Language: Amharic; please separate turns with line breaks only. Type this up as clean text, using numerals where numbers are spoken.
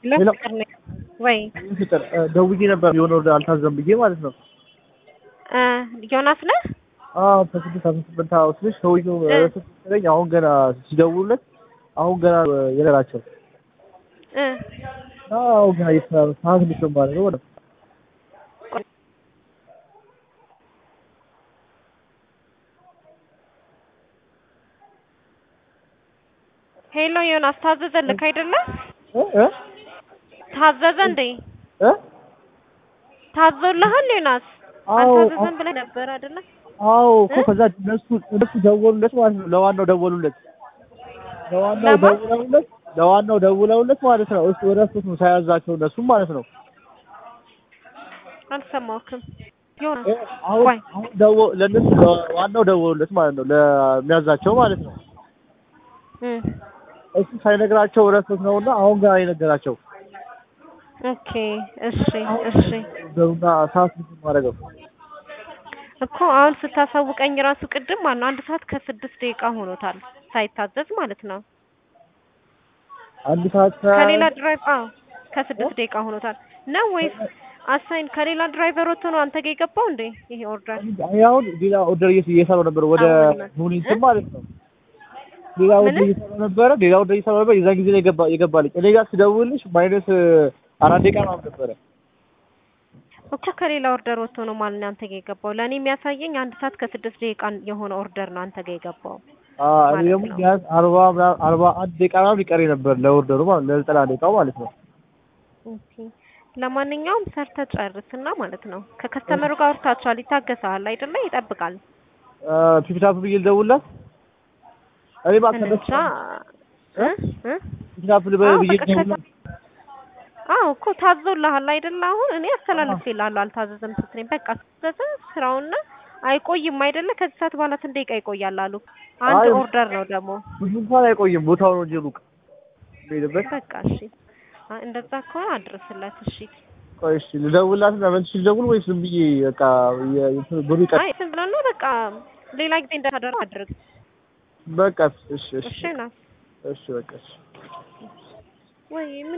ለፍቅር ነው ወይ
ፍቅር ደውዬ ነበር የሆነ ወደ አልታዘም ብዬ ማለት ነው
ዮናስ ነህ
በስድስት አመት ወስልሽ ሰውዬው ስለኝ አሁን ገና ሲደውሉለት አሁን ገና የነራቸው ገና ሰዓት ልትሆን ማለት ነው
ሄሎ ዮናስ ታዘዘልክ አይደለ ታዘዘ እንዴ ታዘዘልሃል ዮናስ አልታዘዘም ብለህ ነበር አይደለ
አዎ እኮ ከዛ እነሱ ደወሉለት ማለት ነው ለዋናው ደውለውለት ማለት ነው እሱ ወደሱት ነው ሳያዛቸው እነሱ ማለት ነው
አልሰማሁም ዮናስ
አሁን ለነሱ ዋናው ደውለውለት ማለት ነው ለሚያዛቸው ማለት ነው እሱ ሳይነግራቸው ወደሱት ነውና አሁን ጋር አይነገራቸው
ኦኬ እሺ
ደውና ሰዓት ማረገው
እኮ አሁን ስታሳውቀኝ ራሱ ቅድም ማነው 1 ሰዓት ከ6 ደቂቃ ሆኖታል ሳይታዘዝ ማለት ነው
1 ሰዓት
ከሌላ ድራይቨር ከ6 ደቂቃ ሆኖታል ነው ወይስ አሳይን ከሌላ ድራይቨር ወጥቶ ነው አንተ ጋር የገባው እንዴ ይሄ ኦርደር
ያው ሌላ ኦርደር እየሰራው ነበር ወደ ሙኒት ማለት ነው ሌላ ኦርደር እየሰራው ነበር የዛ ጊዜ ላይ የገባልኝ እኔ ጋር ስደውልሽ ማይነስ 4 ደቂቃ ነው ነበር
እኮ ከሌላ ኦርደር ወጥቶ ነው ማለት ነው አንተ ጋር የገባው ለኔ የሚያሳየኝ 1 ሰዓት ከ6 ደቂቃ የሆነ ኦርደር ነው አንተ ጋር የገባው
እኔ ደግሞ ቢያንስ 41 ደቂቃ ነው ይቀር ነበር ለኦርደሩ ማለት ለ90 ደቂቃው ማለት ነው
ኦኬ ለማንኛውም ሰርተ ጨርስና ማለት ነው ከከስተመሩ ጋር ወርታቻል ይታገሳል አይደለ ይጠብቃል
ፒፒታፕ ብዬ ልደውልላት እኔ ባከነቻ ፒፒታፕ ብዬ ልደውልላት
እኮ ታዞልሃል አይደል አሁን እኔ አስተላልፌልሃለሁ አልታዘዘም ስትለኝ በቃ ታዘዘ ስራውና አይቆይም አይደለ ከዚህ ሰዓት በኋላ ስንት ደቂቃ ይቆያል አሉ አንድ ኦርደር ነው ደግሞ
ብዙ እንኳን አይቆይም ቦታው ነው እንጂ ሩቅ ሄደበት
በቃ እሺ እንደዛ ከሆነ አድርስላት እሺ
ቆይ እሺ ልደውልላት እና መልስ ልደውል ወይስ ዝም ብዬ በቃ ብሩ ይቀር
አይ ዝም ብለህ ነው በቃ ሌላ ጊዜ እንዳታደርግ አድርግ
በቃ እሺ
እሺ ና
እሺ በቃ እሺ
ወይ